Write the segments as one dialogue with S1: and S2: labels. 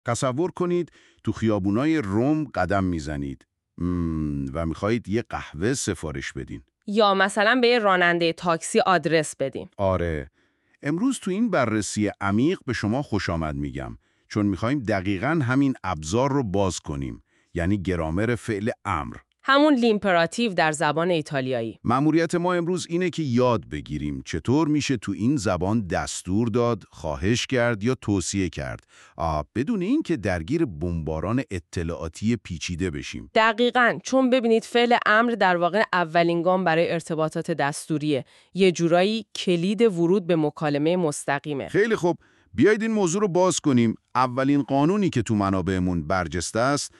S1: تصور کنید تو خیابونای روم قدم میزنید و میخواهید یه قهوه سفارش بدین.
S2: یا مثلا به یه راننده تاکسی آدرس بدین.
S1: آره. امروز تو این بررسی عمیق به شما خوش آمد میگم، چون میخوایم دقیقاً همین ابزار رو باز کنیم، یعنی گرامر فعل امر.
S2: همون لیمپراتیو در زبان ایتالیایی.
S1: مأموریت ما امروز اینه که یاد بگیریم چطور میشه تو این زبان دستور داد، خواهش کرد یا توصیه کرد، بدون این که درگیر بمباران اطلاعاتی پیچیده بشیم.
S2: دقیقاً، چون ببینید فعل امر در واقع اولین گام برای ارتباطات دستوریه. یه جورایی کلید ورود به مکالمه مستقیمه.
S1: خیلی خوب، بیایید این موضوع رو باز کنیم. اولین قانونی که تو منابعمون برجسته است،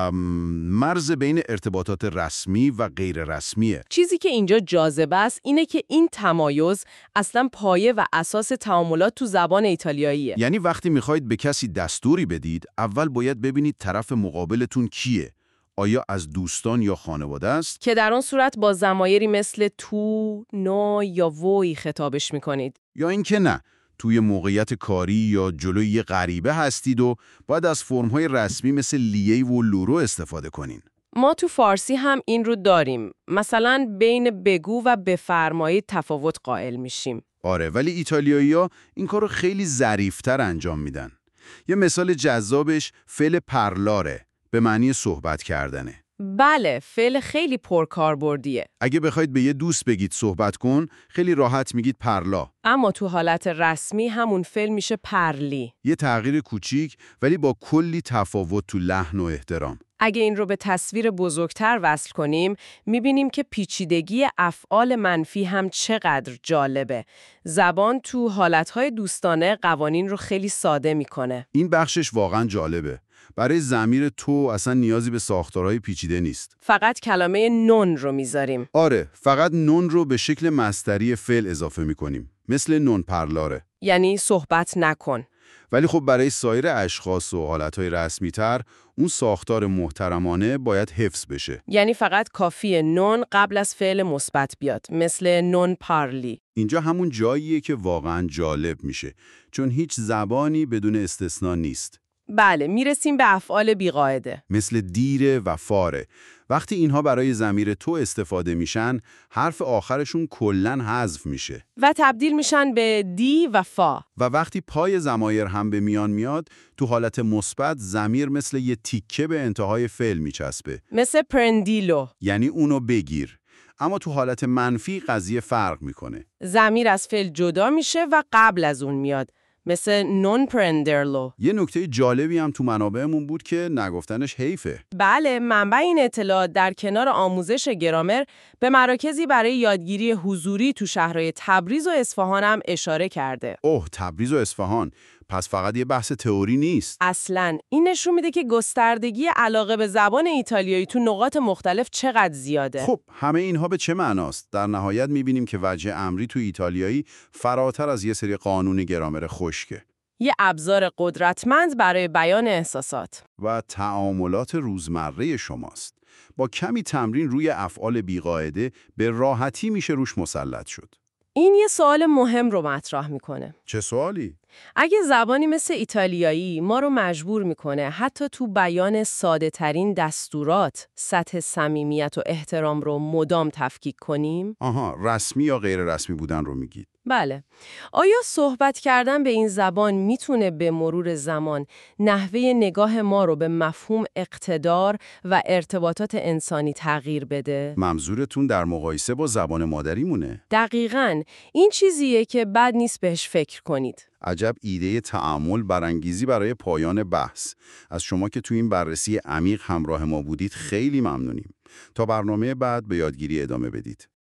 S1: مرز بین ارتباطات رسمی و غیر رسمیه.
S2: چیزی که اینجا جاذبه است اینه که این تمایز اصلا پایه و اساس تعاملات تو زبان ایتالیاییه.
S1: یعنی وقتی میخواید به کسی دستوری بدید، اول باید ببینید طرف مقابلتون کیه. آیا از دوستان یا خانواده است؟
S2: که در اون صورت با ضمایری مثل تو، نو یا وی خطابش میکنید.
S1: یا اینکه نه، توی موقعیت کاری یا جلوی یه غریبه هستید و باید از فرم‌های رسمی مثل لیه و لورو استفاده کنین.
S2: ما تو فارسی هم این رو داریم. مثلا بین بگو و بفرمایید تفاوت قائل میشیم.
S1: آره، ولی ایتالیایی‌ها این کارو خیلی ظریف‌تر انجام میدن. یه مثال جذابش فعل پرلاره، به معنی صحبت کردنه.
S2: بله، فعل خیلی پرکاربردیه.
S1: اگه بخواید به یه دوست بگید صحبت کن، خیلی راحت میگید پرلا.
S2: اما تو حالت رسمی همون فعل میشه پرلی.
S1: یه تغییر کوچیک ولی با کلی تفاوت تو لحن و احترام.
S2: اگه این رو به تصویر بزرگتر وصل کنیم، میبینیم که پیچیدگی افعال منفی هم چقدر جالبه. زبان تو حالتهای دوستانه قوانین رو خیلی ساده میکنه.
S1: این بخشش واقعا جالبه. برای ضمیر تو اصلا نیازی به ساختارهای پیچیده نیست.
S2: فقط کلمه نون رو میذاریم.
S1: آره، فقط نون رو به شکل مصدری فعل اضافه میکنیم. مثل نون پرلاره.
S2: یعنی صحبت نکن.
S1: ولی خب برای سایر اشخاص و حالتهای رسمی تر، اون ساختار محترمانه باید حفظ بشه.
S2: یعنی فقط کافیه نون قبل از فعل مثبت بیاد، مثل نون پارلی.
S1: اینجا همون جاییه که واقعا جالب میشه، چون هیچ زبانی بدون استثنا نیست.
S2: بله، میرسیم به افعال بیقاعده.
S1: مثل دیره و فاره. وقتی اینها برای ضمیر تو استفاده میشن، حرف آخرشون کلاً حذف میشه
S2: و تبدیل میشن به دی و فا.
S1: و وقتی پای ضمایر هم به میان میاد، تو حالت مثبت ضمیر مثل یه تیکه به انتهای فعل میچسبه.
S2: مثل پرندیلو.
S1: یعنی اونو بگیر. اما تو حالت منفی قضیه فرق میکنه.
S2: ضمیر از فعل جدا میشه و قبل از اون میاد. مثل نون پرندرلو.
S1: یه نکته جالبی هم تو منابعمون بود که نگفتنش حیفه.
S2: بله، منبع این اطلاعات در کنار آموزش گرامر به مراکزی برای یادگیری حضوری تو شهرهای تبریز و اصفهان هم اشاره کرده.
S1: اوه، تبریز و اصفهان. پس فقط یه بحث تئوری نیست.
S2: اصلاً این نشون میده که گستردگی علاقه به زبان ایتالیایی تو نقاط مختلف چقدر زیاده.
S1: خب همه اینها به چه معناست؟ در نهایت میبینیم که وجه امری تو ایتالیایی فراتر از یه سری قانون گرامر خشکه.
S2: یه ابزار قدرتمند برای بیان احساسات
S1: و تعاملات روزمره شماست. با کمی تمرین روی افعال بیقاعده به راحتی میشه روش مسلط شد.
S2: این یه سوال مهم رو مطرح میکنه.
S1: چه سوالی؟
S2: اگه زبانی مثل ایتالیایی ما رو مجبور میکنه حتی تو بیان ساده ترین دستورات سطح صمیمیت و احترام رو مدام تفکیک کنیم؟
S1: آها، رسمی یا غیر رسمی بودن رو میگید.
S2: بله. آیا صحبت کردن به این زبان میتونه به مرور زمان نحوه نگاه ما رو به مفهوم اقتدار و ارتباطات انسانی تغییر بده؟
S1: منظورتون در مقایسه با زبان مادریمونه؟
S2: دقیقاً. این چیزیه که بد نیست بهش فکر کنید.
S1: عجب ایده تأمل برانگیزی برای پایان بحث. از شما که تو این بررسی عمیق همراه ما بودید خیلی ممنونیم. تا برنامه بعد به یادگیری ادامه بدید.